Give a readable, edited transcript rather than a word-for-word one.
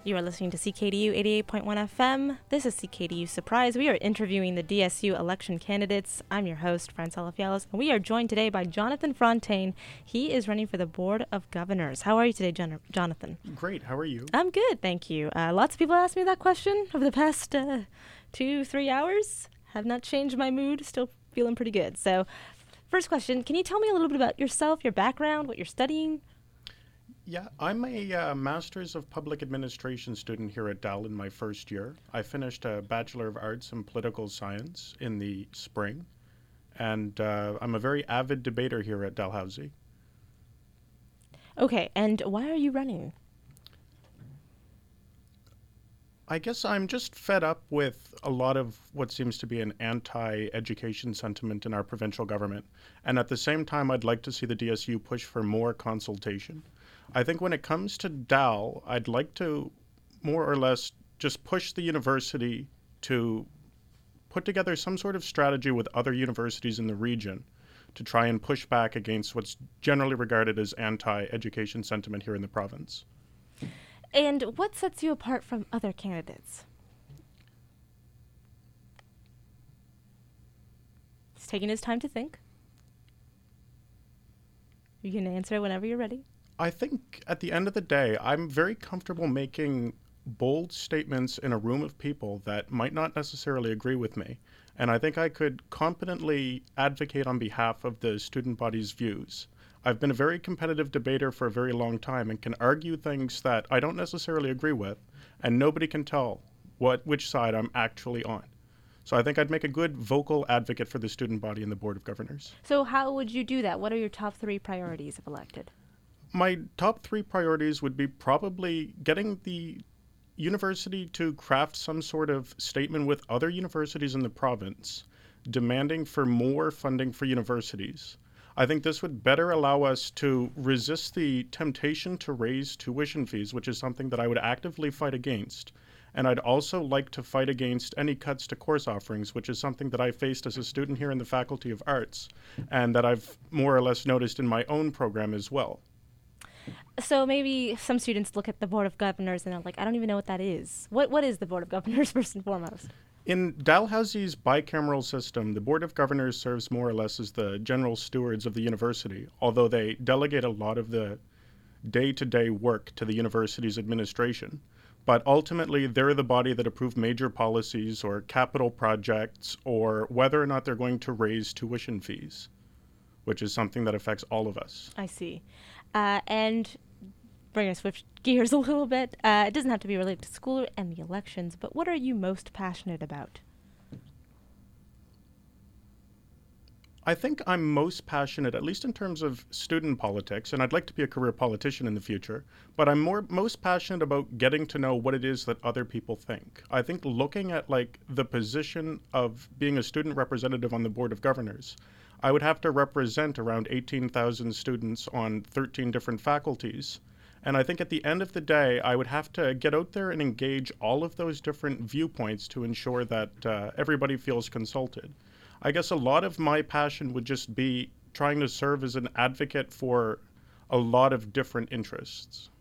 You are listening to CKDU 88.1 FM. This is CKDU Surprise. We are interviewing the DSU election candidates. I'm your host, Francella Fialis, and we are joined today by Jonathan Fontaine. He is running for the Board of Governors. How are you today, Jonathan? Great. How are you? I'm good, thank you. Lots of people asked me that question over the past 2-3 hours. Have not changed my mood. Still feeling pretty good. So, first question, can you tell me a little bit about yourself, your background, what you're studying? Yeah, I'm a Master's of Public Administration student here at Dal in my first year. I finished a Bachelor of Arts in Political Science in the spring, and I'm a very avid debater here at Dalhousie. Okay, and why are you running? I guess I'm just fed up with a lot of what seems to be an anti-education sentiment in our provincial government, and at the same time I'd like to see the DSU push for more consultation. I think when it comes to Dal, I'd like to more or less just push the university to put together some sort of strategy with other universities in the region to try and push back against what's generally regarded as anti-education sentiment here in the province. And what sets you apart from other candidates? He's taking his time to think. You can answer whenever you're ready. I think at the end of the day, I'm very comfortable making bold statements in a room of people that might not necessarily agree with me. And I think I could competently advocate on behalf of the student body's views. I've been a very competitive debater for a very long time and can argue things that I don't necessarily agree with, and nobody can tell which side I'm actually on. So I think I'd make a good vocal advocate for the student body and the Board of Governors. So how would you do that? What are your top 3 priorities if elected? My top 3 priorities would be probably getting the university to craft some sort of statement with other universities in the province, demanding for more funding for universities. I think this would better allow us to resist the temptation to raise tuition fees, which is something that I would actively fight against. And I'd also like to fight against any cuts to course offerings, which is something that I faced as a student here in the Faculty of Arts, and that I've more or less noticed in my own program as well. So maybe some students look at the Board of Governors and they're like, I don't even know what that is. What is the Board of Governors, first and foremost? In Dalhousie's bicameral system, the Board of Governors serves more or less as the general stewards of the university, although they delegate a lot of the day-to-day work to the university's administration. But ultimately, they're the body that approve major policies or capital projects or whether or not they're going to raise tuition fees, which is something that affects all of us. I see. And we're going to switch gears a little bit. It doesn't have to be related to school and the elections, but what are you most passionate about? I think I'm most passionate, at least in terms of student politics, and I'd like to be a career politician in the future, but I'm most passionate about getting to know what it is that other people think. I think looking at the position of being a student representative on the Board of Governors, I would have to represent around 18,000 students on 13 different faculties. And I think at the end of the day, I would have to get out there and engage all of those different viewpoints to ensure that everybody feels consulted. I guess a lot of my passion would just be trying to serve as an advocate for a lot of different interests.